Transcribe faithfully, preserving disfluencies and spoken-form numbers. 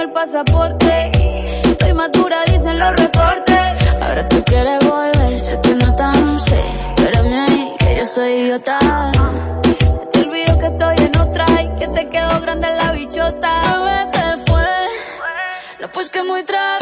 el pasaporte. Estoy madura, dicen los reportes. Ahora tú quieres volver, sé que no tan sé. Espérame ahí, que yo soy idiota. Se te olvidó que estoy en otra y que te quedó grande la bichota. Bebé, se fue, no pues que muy trago.